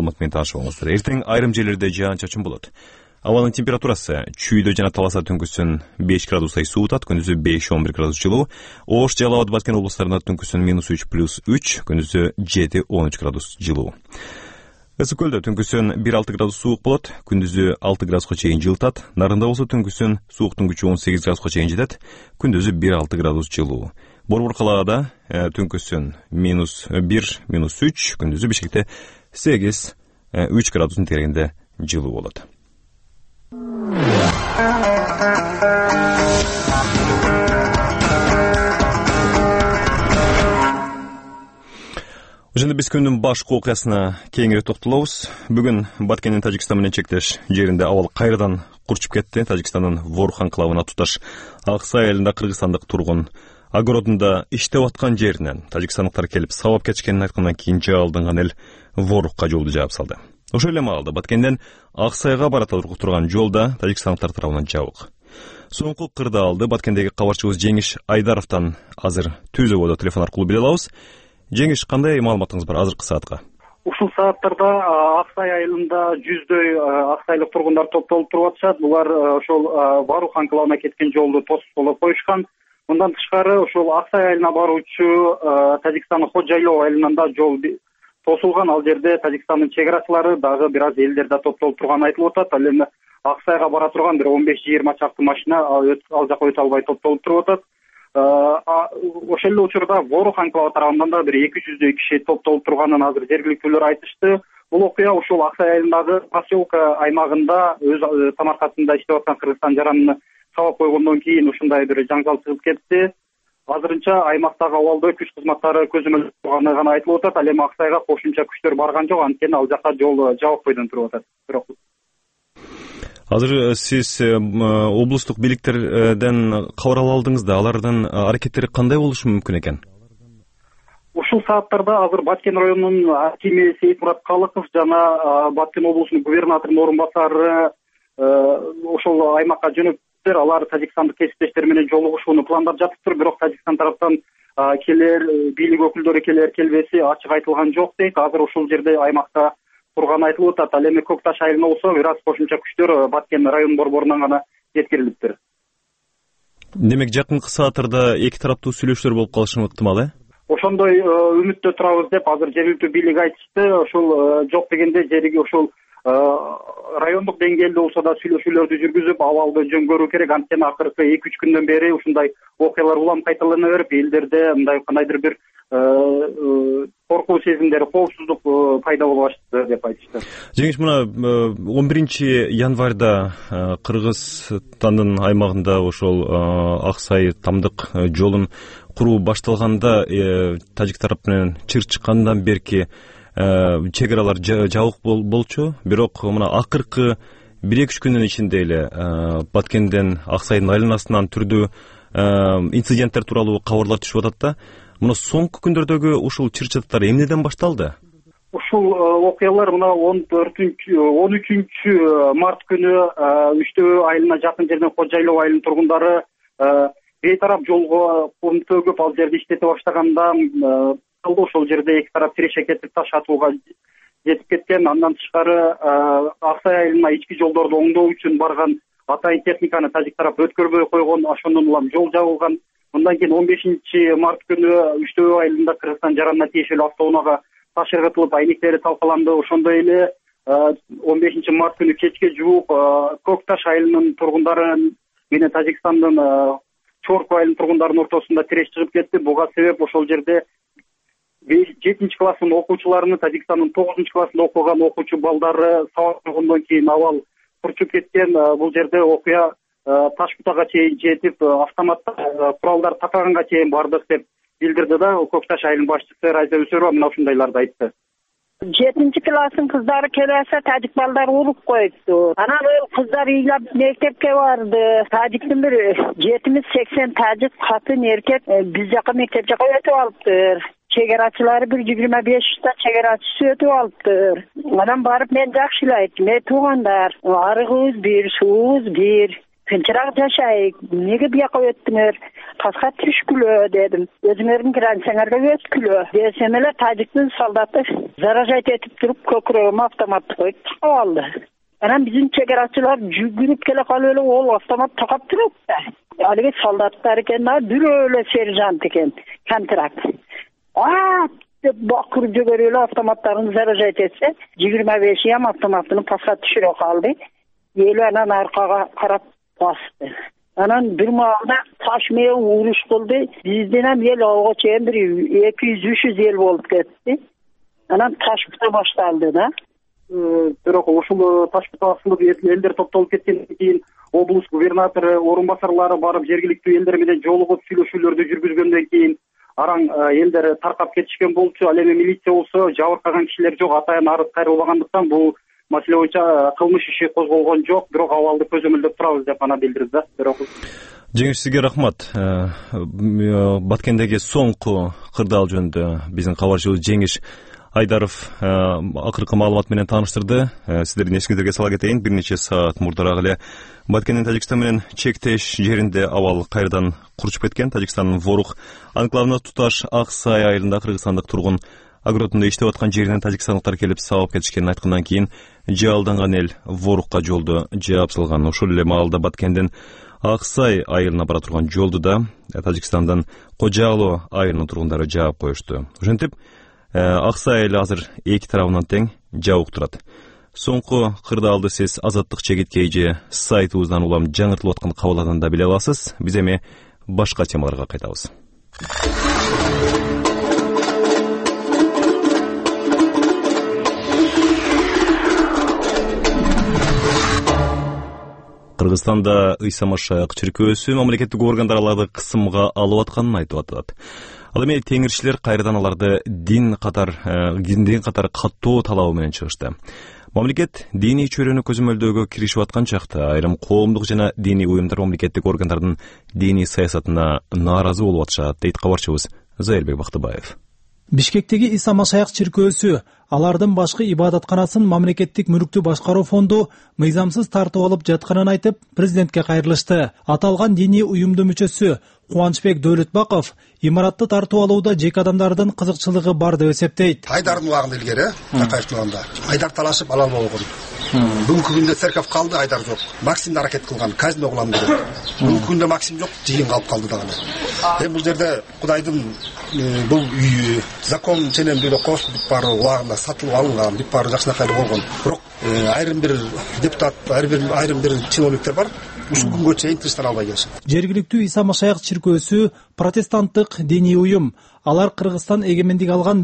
маалымат менен таанышып Эртең айрым жерлерде жаан-чачын болот. Абанын температурасы чүйдө жана Таласа түнкүсүн 5 градус ай суутат, күндүзү 5-11 градус жылуу. Ош, Жалал Абад, Баткен облустарында түнкүсүн -3+3, күндүзү 7-13 градус жылуу. Ысык көлдө түнкүсүн 1-6 градус суук болот, күндүзү 6 градуска чейин жылытат. Нарында болсо түнкүсүн сууктун күчү 18 градуска чейин жетет, күндүзү 1-6 градус жылуу. Борбор калаада түнкүсүн -1-3, күндүзү Бишкекте 8-3 градустун тегерегинде жылуу болот. Ошондо биз күндүн башкы окуясына кеңири токтолобуз. Бүгүн Баткендин Тажикстан менен чектеш жеринде абал кайрадан курчуп кетти. Тажикстандын Ворукх анклавына туташ Аксай айылында кыргызстандык тургун огородунда иштеп аткан жеринен тажикстандыктар келип сабап кетишкенин айткандан кийин жаалдынган эл Ворукхка жолду жаап салды. Ошол эле маалда Баткенден Аксайга бара турган жолда тажикстандыктар тарабынан жабык. Соңку кырдаалды Баткендеги кабарчыбыз Жеңиш Айдаровдон азыр түзөбодо телефон аркылуу биле алабыз. Жеңиш, кандай маалыматыңыз бар азыркы саатка? Ушул сааттарда Аксай айылында жүздөй аксайлык тургундар топтолуп туруп атышат. Булар ошол Ворукх анклавына кеткен жолду тосуп болуп коюшкан. Мындан тышкары ошол Аксай айылына баруучу Тажикстандын Ходжайлоо айылынан да жол тосулган. Ал жерде Тажикстандын чек арачылары дагы бир аз элдер да топтолуп турганы айтылып атат. Ал эми Аксайга бара турган бир 15-20 чакты машина ал жака өтө албай топтолуп туруп атат. Ошол эле учурда Ворукх анклавы тарабынан да бир 200дөй киши топтолуп турганын азыр жергиликтүүлөр айтышты. Бул окуя ушул Аксай айылындагы поселка аймагында өз тамаркасында иштеп аткан Кыргызстан жаранына сабап койгондон кийин ушундай бир жаңжал чыгып кетти. Азырынча аймактагы абалды күч кызматтары көзөмөлдөп турганы гана айтылып атат. Ал эми Аксайга кошумча күчтөр барган жок, анткени ал жака жол жабык бойдон туруп атат. Бирок азыр сиз облустук бийликтерден кабар ала алдыңыз да, алардын аракеттери кандай болушу мүмкүн экен? Ушул сааттарда азыр Баткен районунун акими Сейитмурат Калыков жана Баткен облусунун губернаторунун орун басары ошол аймакка жөнөптүр. Алар тажикстандык кесиптештер менен жолугушууну пландап жатыптыр, бирок Тажикстан тараптан келер бийлик өкүлдөрү келер келбеси ачык айтылган жок дейт. Азыр ушул жерде аймакта турганы айтылып атат. Ал эми Көкташ айылына болсо бир аз кошумча күчтөр Баткен район борборунан гана жеткирилиптир. Демек жакынкы сааттарда эки тараптуу сүйлөшүүлөр болуп калышы ыктымал, Ошондой үмүттө турабыз деп азыр жергиликтүү бийлик айтышты. Ошол жок дегенде жерги ошол райондук деңгээлде болсо да сүйлөшүүлөрдү жүргүзүп, абалды жөн көрүү керек. Анткени акыркы 2-3 күндөн бери ушундай окуялар улам кайталана берип, элдерде мындай кандайдыр бир коркуу сезимдери, коопсуздук пайда болуп баштады деп айтышты. Жеңиш, мына 11 январда Кыргызстандын аймагында ошол Аксай тамдык жолун куруу башталганда тажик тарап менен чыр чыккандан берки чек аралар жабык болчу. Бирок мына акыркы 1-2 күндүн ичинде эле Баткенден Аксайдын айланасынан түрдүү инциденттер тууралуу кабарлар түшүп атат да. Мына соңку күндөрдөгү ушул чыр-чатактар эмнеден башталды? Ушул окуялар мына 13 март күнү Үчтөө айылына жакын жерден Ходжайлоо айылынын тургундары бейтарап жолго кум төгүп, ал жерди иштете баштаганда ошол жерде эки тарап тиреше кетип таш атууга жетип кеткен. Андан тышкары Аксай айылына ички жолдорду оңдоо үчүн барган атайын техниканы тажик тарап өткөрбөй койгон, ошондон улам жол жабылган. Мындан кийин 15 март күнү Үчтөө айылында Кыргызстан жаранына тиешелүү автоунаага таш ыргытылып, айнектери талкаланды. Ошондой эле 15 март күнү кечке жуук Көкташ айылынын тургундары менен Тажикстандын Чорку айылынын тургундарынын ортосунда тиреш чыгып кетти. Буга себеп ошол жерде 7 класстын окуучуларыны Тажикстандын 9 классында окуган окуучу балдары сабак койгондон кийин абал курчуп кеткен. Бул жерде окуя таш бутага чейин жетип, автомат куралдар татаганга чейин бардык деп билдирди да Көкташ айылынын башчысы Райза Үсөрова мына ушундайларды айтты. 7 класстын кыздары келсе тажик балдары уруп коюпту. Анан ол кыздар ыйлап мектепке барды. Тажиктин бир 70-80 тажик катын эркек биз жака мектеп жака өтүп алыптыр. Чегерачылары 125 чегерачысы өтүп алыптыр. Анан барып мен жакшы эле айттым, туугандар, арыгыбыз бир, суубуз бир. Тынчыраак жашайык, эмнеге бияка өттүңөр? Каска түшкүлө дедим. Өзүңөрдүн кирансаңарга өткүлө десем эле тажиктин солдаты заражать этип туруп көкүрөгүмө автоматты коюп такап алды. Анан биздин чекарачылар жүгүрүп келе калып эле ол автомат такап турат да. Алиги солдаттар экен, бирөө эле сержант экен, контракт. Деп бакырып жөгөрүп эле автоматтарын заражать этсе, 25 ям автоматтын пасқа түшүрө калды. Ели анан аркага карап басты. Анан бир маалда таш менен уруш кылды. Бизден ham ел ого чейин бир 200-300 ел болуп кетти. Анан таш бута башталды да. Бирок ушул таш бутасындагы элдер топтолуп кеткенден кийин облус губернатору, орун басарлары барып жергиликтүү элдер менен жолугуп сүйлөшүүлөрдү жүргүзгөндөн кийин араң элдер таркап кетишкен болчу. Ал эми милиция болсо жабыркаган кишилер жок, атайын арыз кайрылбагандыктан бул маселе боюнча кылмыш иши козголгон жок, бирок абалды көзөмөлдөп турабыз деп гана билдирди да. Бирок Жеңиш, сизге рахмат. Баткендеги соңку кырдаал жөнүндө биздин кабарчыбыз Жеңиш Айдаров акыркы маалымат менен тааныштырды. Сиздердин эсиңиздерге сала кетейин, бир нече саат мурдараак эле Баткендин Тажикстан менен чектеш жеринде абал кайрадан курчуп кеткен. Тажикстандын Ворух анклавына туташ Аксай айылында кыргызстандык тургун агротунда иштеп аткан жеринен тажикстандыктар келип сабап кетишкенин айткандан кийин жалданган эл Ворухка жолду жаап салган. Ошол эле маалда Баткендин Аксай айылына бара турган жолду да Тажикстандын Кожаалоо айылынын тургундары жаап коюшту. Ошентип Аксай айылы азыр эки тарабынан тең жабык турат. Соңку кырдаалды сиз Азаттык чегит KG сайтыбыздан улам жаңыртылып аткан кабылдан да биле аласыз. Биз эми башка темаларга кайтабыз. Кыргызстанда Ыйса Машаяк чиркөөсү мамлекеттик органдарларды кысымга алып атканын айтып атат. Ал эми теңирчилер кайрадан аларды динден катар каттоо талабы менен чыгышты. Мамлекет диний чөйрөнү көзөмөлдөөгө киришип аткан чакта айрым коомдук жана диний уюмдар мамлекеттик органдардын диний саясатына нааразы болуп атышат, дейт кабарчыбыз Зайырбек Бактыбаев. Бишкектеги Ыйса Машаяк чиркөөсү алардын башкы ибадатканасын мамлекеттик мүлктү башкаруу фонду мыйзамсыз тартып алып жатканын айтып, президентке кайрылышты. Аталган диний уюмдун мүчөсү Кубанычбек Дөөлөтбаков имаратты тартып алууда жеке адамдардын кызыкчылыгы бар деп эсептейт. Айдардын убагында илгери, Такаевдин убагында Айдар талашып ала албаган. Бүгүнкү күндө церковь калды, Айдар жок. Максим аракет кылган, казино кылам деген. Бүгүнкү күндө Максим жок, жыйын калып калды дагы. Эми бул жерде Кудайдын бул үйү закон менен бирөө коштуп баруу убагында сатылып алынган, бүт баары жакшынакай болгон. Бирок айрым бир депутат, айрым бир чиновниктер бар. Ушул күнгө чейин тыныштан албай келишет. Жергиликтүү Ыйса Машаяк чиркөөсү протестанттык диний уюм. Алар Кыргызстан эгемендик алган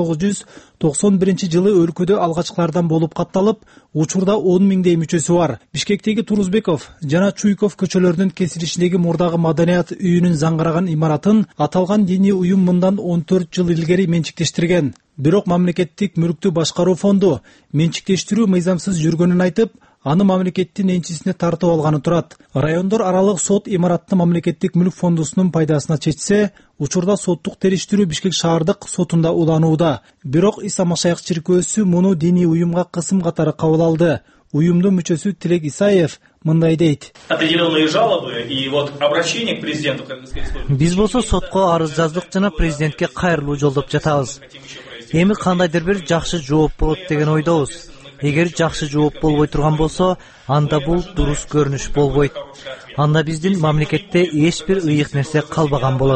1991-жылы өлкөдө алгачкылардан болуп катталып, учурда 10 миңдей мүчөсү бар. Бишкектеги Турузбеков жана Чуйков көчөлөрүнүн кесилишиндеги мурдагы маданият үйүнүн заңгыраган имаратын аталган диний уюм мындан 14 жыл илгери менчиктештирген. Бирок мамлекеттик мүлктү башкаруу фонду менчиктештирүү мыйзамсыз жүргөнүн айтып, аны мамлекеттин энчисине тартып алганы турат. Райондор аралык сот имаратты мамлекеттик мүлк фондусунун пайдасына чечсе, учурда соттук териштирүү Бишкек шаардык сотунда уланууда. Бирок Ыйса Машаяк чиркөөсү муну диний уюмга кысым катары кабыл алды. Уюмдун мүчөсү Тилек Исаев мындай дейт. Определенные жалобы и вот обращение к президенту Кыргызской республики. Биз болсо сотко арыз жаздык жана президентке кайрылуу жолдоп жатабыз. Эми кандайдыр бир жакшы жооп болот деген ойдобуз. Эгер жакшы жооп болбой турган болсо, анда бул дурус көрүнүш болбойт. Анда биздин мамлекетте эч бир ыйык нерсе калбаган болот.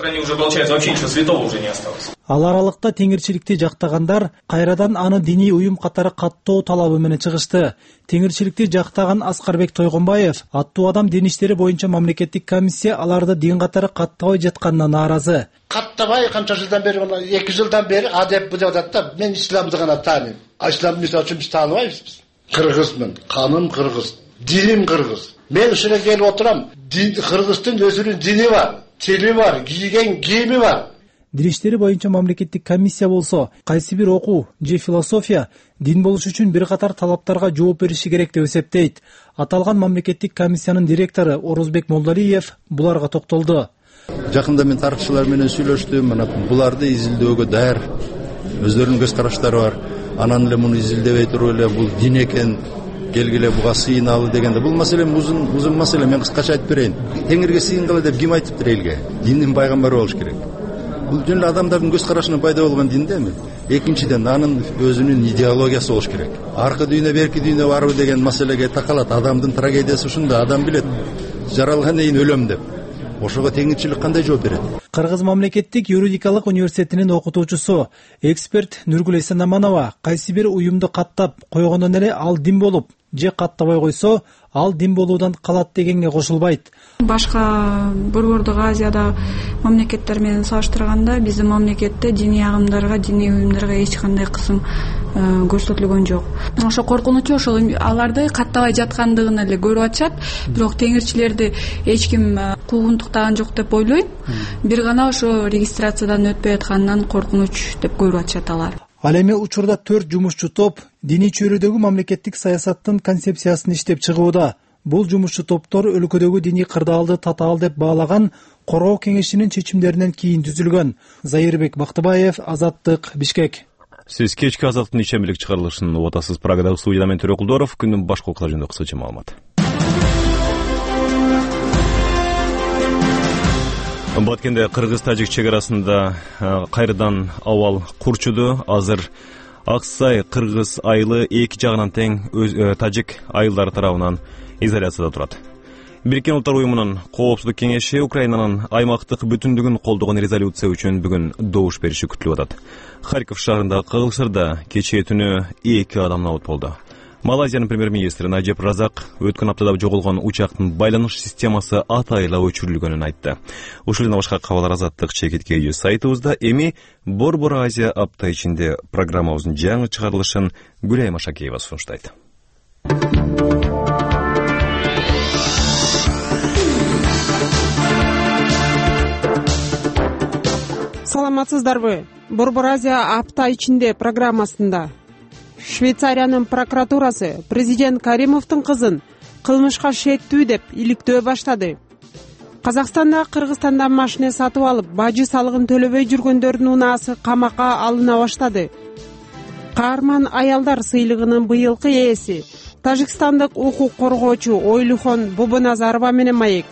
Ал аралыкта теңирчиликти жактагандар кайрадан аны диний уюм катары каттоо талабы менен чыгышты. Теңирчиликти жактаган Аскарбек Тойгонбаев аттуу адам дин иштери боюнча мамлекеттик комиссия аларды дин катары каттабай жатканына нааразы. Каттабай канча жылдан бери, 2 жылдан бери адеп деп атат да, мен исламды гана тааныйм. Исламды үчүн биз тааныбайбыз биз. Кыргызмын, каным кыргыз, диним кыргыз. Мен ушуга келип отурам. Кыргыздын өзүнүн дини бар, тили бар, кийген кийими бар. Дин иштери боюнча мамлекеттик комиссия болсо, кайсы бир окуу же философия дин болуш үчүн бир катар талаптарга жооп бериши керек деп эсептейт. Аталган мамлекеттик комиссиянын директору Орозбек Молдалиев буларга токтолду. Жакында мен тарыхчылар менен сүйлөштүм, мына буларды изилдөөгө даяр. Өздөрүнүн көз караштары бар. Анан эле муну изилдебей туруп эле бул дин экен келгиле буга сыйыналы дегенде, бул маселе узун маселе. Мен кыскача айтып берейин. Теңирге сыйынгыла деп ким айтыптыр элге? Диндин пайгамбары болуш керек. Бул жөн эле адамдардын көз карашына пайда болгон дин да эми. Экинчиден анын өзүнүн идеологиясы болуш керек. Аркы дүйнө берки дүйнө барбы деген маселеге такалат. Адамдын трагедиясы ушунда. Адам билет жаралгандан кийин өлөм деп. Ошого теңирчилик кандай жооп берет? Кыргыз мамлекеттик юридикалык университетинин окутуучусу, эксперт Нургүл Эсенаманова кайсы бир уюмду каттап койгондон эле ал дин болуп, же каттабай койсо ал дин болуудан калат дегенге кошулбайт. Башка Борбордук Азияда мамлекеттер менен салыштырганда биздин мамлекетте диний агымдарга, диний уюмдарга эч кандай кысым көрсөтүлгөн жок. Ошо коркунучу ошол аларды каттабай жаткандыгын эле көрүп атышат, бирок теңирчилерди эч ким куугунтуктаган жок деп ойлойм. Бир гана ошо регистрациядан өтпөй атканынан коркунуч деп көрүп атышат алар. Ал эми учурда 4 жумушчу топ диний чөйрөдөгү мамлекеттик саясаттын концепциясын иштеп чыгууда. Бул жумушчу топтор өлкөдөгү диний кырдаалды татаал деп баалаган Короо кеңешинин чечимдеринен кийин түзүлгөн. Зайырбек Бактыбаев, Азаттык, Бишкек. Сиз кечки Азаттыктын ишембилик чыгарылышын угуп атасыз. Прагадагы студияда мен Төрөкул Доров. Күндүн башка окуялары жөнүндө кыскача маалымат. Баткенде Кыргыз-Тажик чегарасында кайрадан абал курчуду. Азыр Аксай Кыргыз айылы эки жагынан тең тажик айылдары тарабынан изоляцияда турат. Бириккен Улуттар уюмунун Коопсуздук кеңеши Украинанын аймактык бүтүндүгүн колдогон резолюция үчүн бүгүн добуш бериши күтүлүп атат. Харьков шаарындагы кагылышарда кечээ түнү 2 адам набыт болду. Малайзиянын премьер-министри Наджиб Разак өткөн аптада жоголгон учактын байланыш системасы атайла өчүрүлгөнүн айтты. Ушул жана башка кабарлар Азаттык чекиткеги сайтыбызда. Эми Борбор Азия апта ичинде программабыздын жаңы чыгарылышын Гүлайым Ашакеева сунуштайт. Саламатсыздарбы? Борбор Азия апта ичинде программасында Швейцариянын прокуратурасы президент Каримовдун кызын кылмышка шектүү деп иликтөө баштады. Казакстанда Кыргызстандан машина сатып алып, бажы салыгын төлөбөй жүргөндөрдүн унаасы камакка алына баштады. Каарман аялдар сыйлыгынын быйылкы ээси тажикстандык укук коргоочу Ойлухон Бобоназарова менен маек.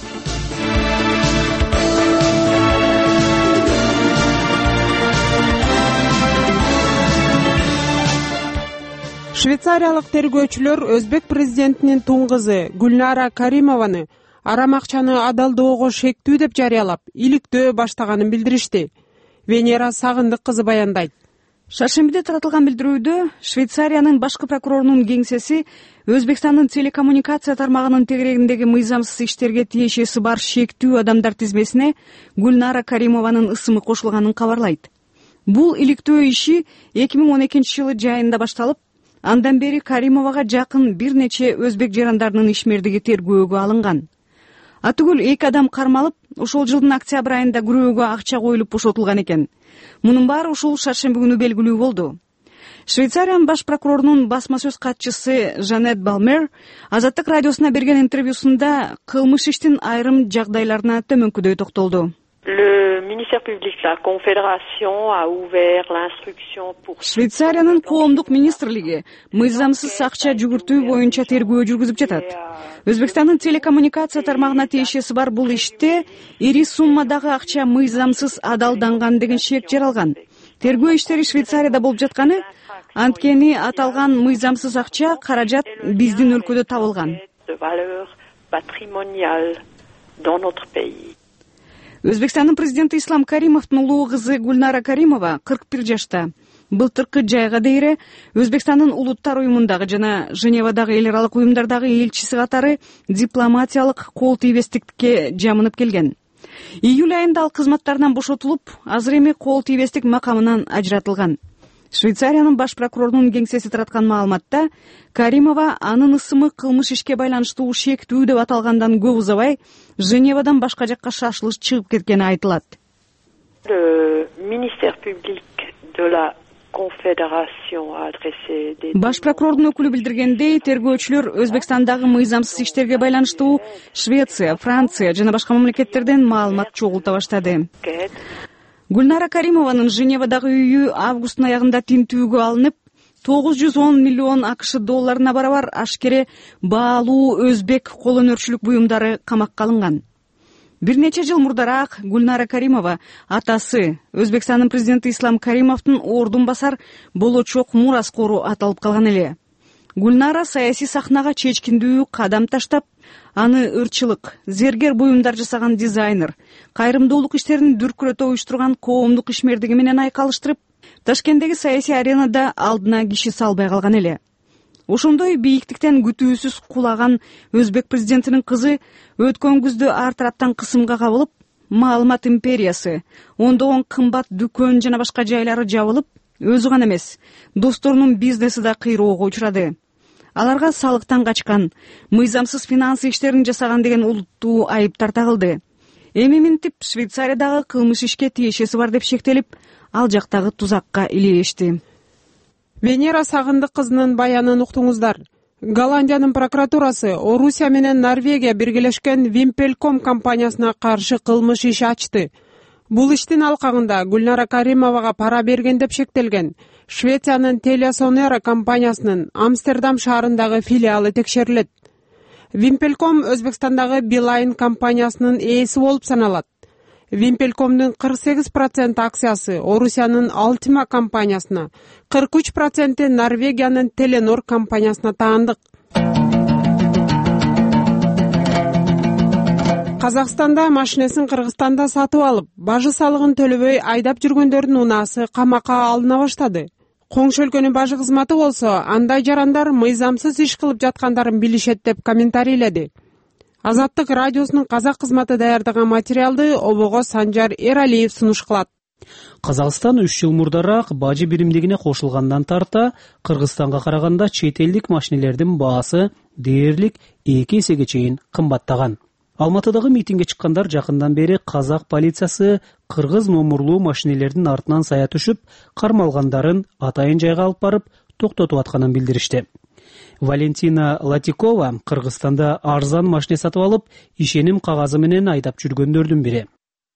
Швейцариялык тергөөчүлөр өзбек президентинин тун кызы Гүлнара Каримованы арам акчаны адалдоого шектүү деп жарыялап, иликтөө баштаганын билдиришти. Венера Сагындык кызы баяндайт. Шаршембиде таратылган билдирүүдө Швейцариянын башкы прокурорунун кеңсеси Өзбекстандын телекоммуникация тармагынын тегерегиндеги мыйзамсыз иштерге тиешеси бар шектүү адамдар тизмесине Гүлнара Каримованын ысымы кошулганын кабарлайт. Бул иликтөө иши 2012-жылы жайында башталып, андан бери Каримовага жакын бир нече өзбек жарандарынын ишмердиги тергөөгө алынган. Атүгүл 2 адам кармалып, ошол жылдын октябрь айында күрөөгө акча коюлуп бошотулган экен. Мунун баары ушул шаршемби күнү белгилүү болду. Швейцариянын баш прокурорунун басма сөз катчысы Жанет Балмер Азаттык радиосуна берген интервьюсунда кылмыш иштин айрым жагдайларына төмөнкүдөй токтолду. Le ministère public, la Confédération a ouvert l'instruction pour... Швейцариянын коомдук министрлиги мыйзамсыз акча жүгүртүү боюнча тергөө жүргүзүп жатат. Өзбекстандын телекоммуникация тармагына тиешеси бар бул иште ири суммадагы акча мыйзамсыз адалданган деген шек жаралган. Тергөө иштери Швейцарияда болуп жатканы, анткени аталган мыйзамсыз акча каражат биздин өлкөдө табылган. Өзбекстандын президенти Ислам Каримовдун улуу кызы Гүлнара Каримова 41 жашта. Былтыркы жайга дейре Өзбекстандын улуттар уюмундагы жана Женевадагы эл аралык уюмдардагы элчиси катары дипломатиялык кол тийбестикке жамынып келген. Июль айында ал кызматтарынан бошотулуп, азыр эми кол тийбестик макамынан ажыратылган. Швейцариянын баш прокурорунун кеңсеси тараткан маалыматта Каримова анын ысымы кылмыш ишке байланыштуу шектүү деп аталгандан көп узабай Женевадан башка жакка шашылыш чыгып кеткени айтылат. Баш прокурордун өкүлү билдиргендей, тергөөчүлөр Өзбекстандагы мыйзамсыз иштерге байланыштуу Швеция, Франция жана башка мамлекеттерден маалымат чогулта баштады. Гүлнара Каримованын Женевадагы үйү августтун аягында тинтүүгө алынып, 910 миллион АКШ долларына барабар ашкере баалуу өзбек кол өнөрчүлүк буюмдары камакка алынган. Бир нече жыл мурдараак Гүлнара Каримова атасы Өзбекстандын президенти Ислам Каримовдун ордун басар болочок мураскору аталып калган эле. Гүлнара саясий сахнага чечкиндүү кадам таштап, аны ырчылык, зергер буюмдар жасаган дизайнер, кайрымдуулук иштерин дүркүрөтө уюштурган коомдук ишмердиги менен айкалыштырып, Ташкенттеги саясий аренада алдына киши салбай калган эле. Ошондой бийиктиктен күтүүсүз кулаган Өзбек президентинин кызы өткөн күздө ар тараптан кысымга кабылып, маалымат империясы, ондогон кымбат дүкөн жана башка жайлары жабылып, өзү гана эмес, досторунун бизнеси да кыйроого учурады. Аларга салыктан качкан, мыйзамсыз финанс иштерин жасаган деген улуттуу айыптар тагылды. Эми минтип Швейцариядагы кылмыш ишке тиешеси бар деп шектелип, ал жактагы тузакка илешти. Венера Сагындык кызынын баянын уктуңуздар. Голландиянын прокуратурасы Орусия менен Норвегия биргелешкен Вимпелком компаниясына каршы кылмыш иш ачты. Бул иштин алкагында Гүлнара Каримовага пара берген деп шектелген Швециянын Телесонера компаниясынын Амстердам шаарындагы филиалы текшерилет. Вимпелком Өзбекстандагы Билайн компаниясынын ээси болуп саналат. Вимпелкомдун 48% акциясы Орусиянын Алтима компаниясына, 43% Норвегиянын Теленор компаниясына таандык. Казакстанда машинесин Кыргызстанда сатып алып, бажы салыгын төлөбөй айдап жүргөндөрдүн унаасы камакка алына баштады. Коңшу өлкөнүн бажы кызматы болсо, андай жарандар мыйзамсыз иш кылып жаткандарын билишет деп комментарийледи. Азаттык радиосунун казак кызматы даярдаган материалды обого Санжар Эралиев сунуш кылат. Казакстан 3 жыл мурдараак бажы биримдигине кошулгандан тарта Кыргызстанга караганда чет элдик машинелердин баасы дээрлик 2 эсеге чейин кымбаттаган. Алматыдагы митингге чыккандар жакындан бери казак полициясы кыргыз номурлуу машинелердин артынан сая түшүп, кармалгандарын атайын жайга алып барып токтотуп атканын билдиришти. Валентина Латикова Кыргызстанда арзан машине сатып алып, ишеним кагазы менен айдап жүргөндөрдүн бири.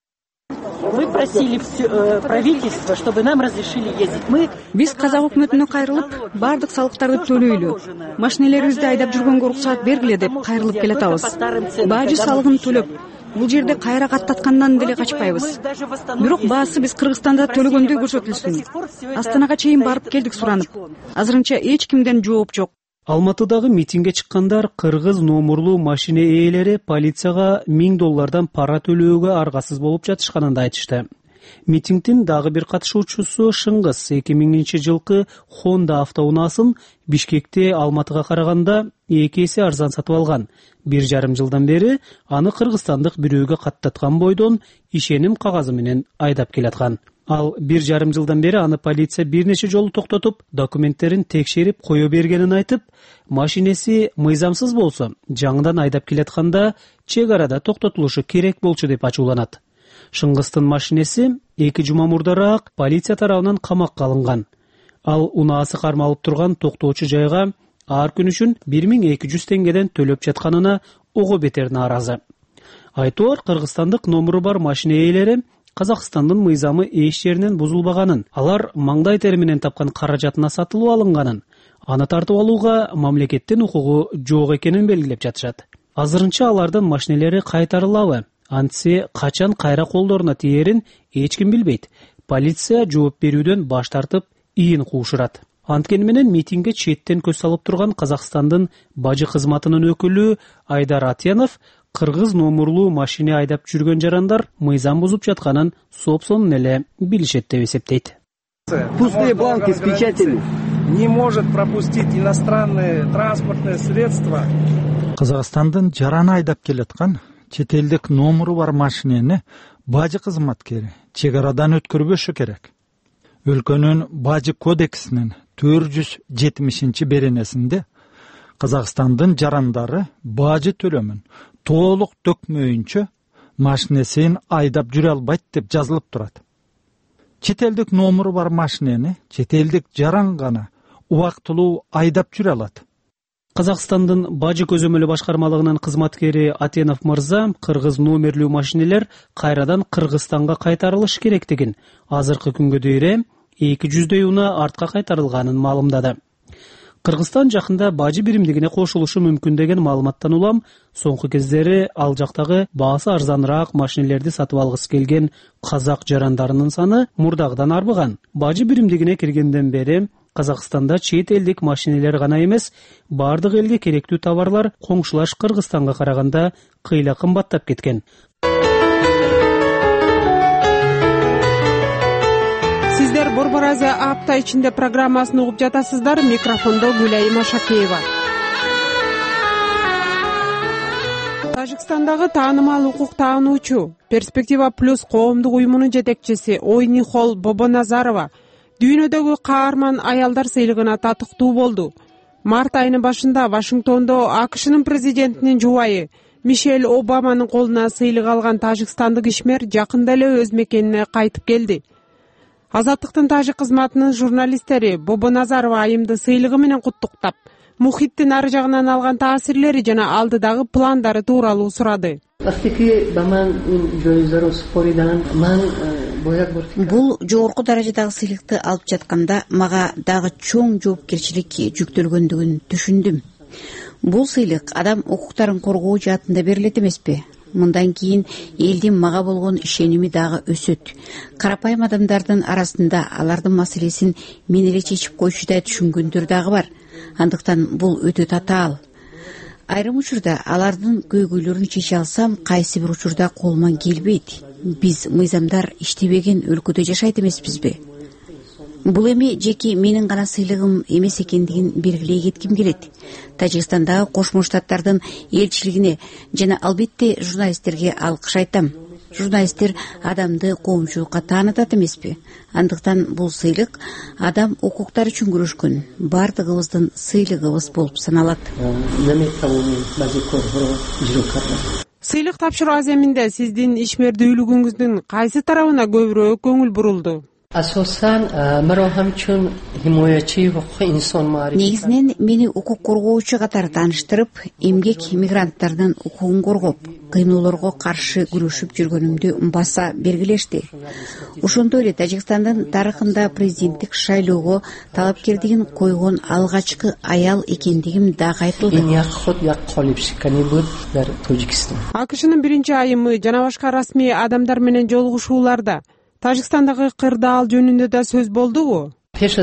Мы просили правительство, чтобы нам разрешили ездить. Биз казак өкмөтүнө кайрылып, бардык салыктарды төлөйлү. Машинелерибизди айдап жүргөнгө уруксат бергиле деп кайрылып келатабыз. Бажы салыгын төлөп, бул жерде кайра каттаткандан деле качпайбыз. Бирок баасы биз Кыргызстанда төлөгөндөй көрсөтүлсүн. Астанага чейин барып келдик суранып. Азырынча эч кимден жооп жок. Алматыдагы митингге чыккандар кыргыз номурлуу машине ээлери полицияга $1000 пара төлөөгө аргасыз болуп жатышканын да айтышты. Митингдин дагы бир катышуучусу Шыңгыз 2000-жылкы Honda автоунаасын Бишкекте Алматыга караганда 2 эсе арзан сатып алган. 1,5 жылдан бери аны кыргызстандык бирөөгө каттаткан бойдон ишеним кагазы менен айдап келаткан. Ал 1,5 жылдан бери аны полиция бир нече жолу токтотуп, документтерин текшерип кое бергенин айтып, машинеси мыйзамсыз болсо, жаңыдан айдап келатканда чек арада токтотулушу керек болчу деп ачууланат. Шыңгыстын машинеси 2 жума мурдараак полиция тарабынан камакка алынган. Ал унаасы кармалып турган токтоочу жайга ар күн үчүн 1200 теңгеден төлөп жатканына ого бетер нааразы. Айтор кыргызстандык номуру бар машина ээлери Казакстандын мыйзамы эч жеринен бузулбаганын, алар маңдай тери менен тапкан каражатына сатылып алынганын, аны тартып алууга мамлекеттин укугу жок экенин белгилеп жатышат. Азырынча алардын машинелери кайтарылабы, антсе качан кайра колдоруна тиерин эч ким билбейт. Полиция жооп берүүдөн баш тартып, ийин куушурат. Анткени менен митингге четтен көз салып турган Казакстандын бажы кызматынын өкүлү Айдар Атьянов кыргыз номурлуу машине айдап жүргөн жарандар мыйзам бузуп жатканын сопсонун эле билишет деп эсептейт. Пустые бланки с печатями не может пропустить иностранные транспортные средства. Казакстандын жараны айдап келаткан чет элдик номуру бар машинени бажы кызматкери чек арадан өткөрбөшү керек. Өлкөнүн бажы кодексинин 470-беренесинде Казакстандын жарандары бажы төлөмүн толук төкмөйүнчө машинесин айдап жүрө албайт деп жазылып турат. Чет элдик номуру бар машинени чет элдик жаран гана убактылуу айдап жүрө алат. Казакстандын бажы көзөмөлү башкармалыгынын кызматкери Атенов мырза кыргыз номерлүү машинелер кайрадан Кыргызстанга кайтарылыш керектигин азыркы күнгө дейин 200 унаа артка кайтарылганын маалымдады. Кыргызстан жакында бажы биримдигине кошулушу мүмкүн деген маалыматтан улам соңку кездери ал жактагы баасы арзаныраак машинелерди сатып алгысы келген казак жарандарынын саны мурдагыдан арбыган. Бажы биримдигине киргенден бери Казакстанда чет элдик машинелер гана эмес, бардык элге керектүү товарлар коңшулаш Кыргызстанга караганда кыйла кымбаттап кеткен. Сиздер Борбор Азия апта ичинде программасын угуп жатасыздар. Микрофондо Гүлайым Ашакеева. Тажикстандагы таанымал укук таануучу Перспектива Плюс коомдук уюмунун жетекчиси Ойнихол Бобоназарова дүйнөдөгү каарман аялдар сыйлыгына татыктуу болду. Март айынын башында Вашингтондо АКШнын президентинин жубайы Мишель Обаманын колуна сыйлык алган тажикстандык ишмер жакында эле өз мекенине кайтып келди. Азаттыктын тажик кызматынын журналисттери Бобоназарова айымды сыйлыгы менен куттуктап, мухиттин ары жагынан алган таасирлери жана алдыдагы пландары тууралуу сурады. Бул жогорку даражадагы сыйлыкты алып жатканда мага дагы чоң жоопкерчилик жүктөлгөндүгүн түшүндүм. Бул сыйлык адам укуктарын коргоо жаатында берилет эмеспи? Мындан кийин элдин мага болгон ишеними дагы өсөт. Карапайым адамдардын арасында алардын маселесин мен эле чечип койчудай түшүнгөндөр дагы бар. Андыктан бул өтө татаал. Айрым учурда алардын көйгөйлөрүн чече алсам, кайсы бир учурда колуман келбейт. Биз мыйзамдар иштебеген өлкөдө жашайт эмеспизби? Бул эми жеке менин гана сыйлыгым эмес экендигин белгилей кетким келет. Тажикстандагы Кошмо Штаттардын элчилигине жана албетте журналисттерге алкыш айтам. Журналисттер адамды коомчулукка таанытат эмеспи? Андыктан бул сыйлык адам укуктары үчүн күрөшкөн бардыгыбыздын сыйлыгыбыз болуп саналат. Сыйлык тапшыруу аземинде сиздин ишмердүүлүгүңүздүн кайсы тарабына көбүрөөк көңүл бурулду? Негизинен мени укук коргоочу катары тааныштырып, эмгек мигранттардын укугун коргоп, кыйноолорго каршы күрөшүп жүргөнүмдү баса бергилешти. Ошондой эле Тажикстандын тарыхында президенттик шайлоого талапкердигин койгон алгачкы аял экендигим дагы айтылды. АКШнын биринчи айымы жана башка расмий адамдар менен жолугушууларда Тажикстандагы кырдаал жөнүндө да сөз болдубу?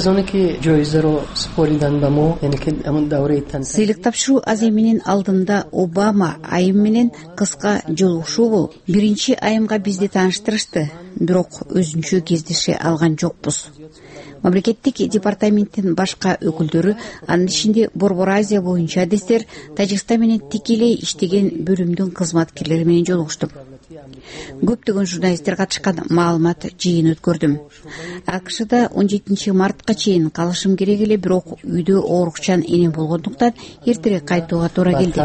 Сыйлык тапшыруу аземинин алдында Обама айым менен кыска жолугушуу болуп, биринчи айымга бизди тааныштырышты, бирок өзүнчө кездеше алган жокпуз. Мамлекеттик департаменттин башка өкүлдөрү, анын ичинде Борбор Азия боюнча адестер, Тажикстан менен тикелей иштеген бөлүмдүн кызматкерлери менен жолугуштум. Көптөгөн журналисттер катышкан маалымат жыйын өткөрдүм. АКШда 17 мартка чейин калышым керек эле, бирок үйдө оорукчан энем болгондуктан эртерээк кайтууга туура келди.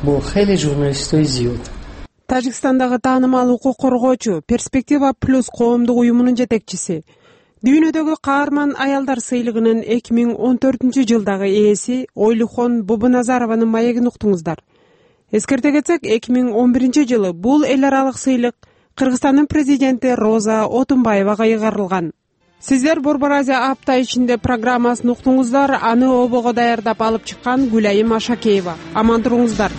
Тажикстандагы таанымал укук коргоочу Перспектива Плюс коомдук уюмунун жетекчиси дүйнөдөгү каарман аялдар сыйлыгынын 2014-жылдагы ээси Ойлухон Бобоназарованын маегин уктуңуздар. Эскерте кетсек, 2011-жылы бул эл аралык сыйлык Кыргызстандын президенти Роза Отунбаевага ыйгарылган. Сиздер Борбор Азия апта ичинде программасын уктуңуздар. Аны обого даярдап алып чыккан Гүлайым Ашакеева. Аман туруңуздар.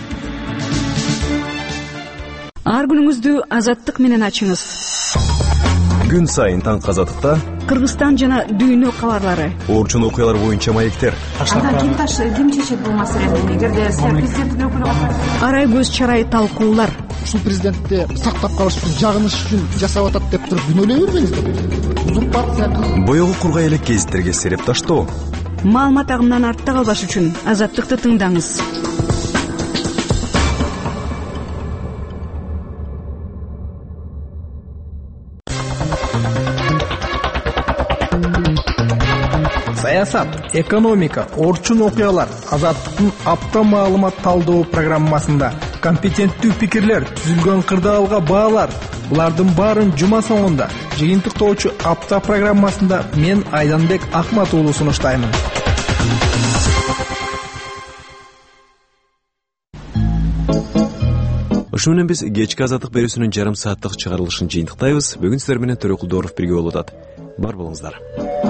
Ар күнүңүздү азаттык менен ачыңыз. Күн сайын таң Азаттыкта Кыргызстан жана дүйнө кабарлары. Орчун окуялар боюнча маектер. Ким чечет бул маселени? Эгерде президенттин өкүлү арай көз чарай талкуулар. Ушул президентти сактап калыш үчүн, жагыныш үчүн жасап атат деп туруп күнөөлөй бербеңиздер. Узурпация. Боёгу кургай элек гезиттерге сереп таштоо. Маалымат агымынан артта калбаш үчүн Азаттыкты тыңдаңыз. Саясат, экономика, орчун окуялар Азаттыктын апта маалымат талдоо программасында компетенттүү пикирлер, түзүлгөн кырдаалга баалар. Булардын баарын жума соңунда жыйынтыктоочу апта программасында мен Айданбек Акмат уулу сунуштаймын. Ушуну менен биз кечки Азаттык берүүсүнүн жарым сааттык чыгарылышын жыйынтыктайбыз. Бүгүн сиздер менен Төрөкүл Дооров бирге болуп атат. Бар болуңуздар.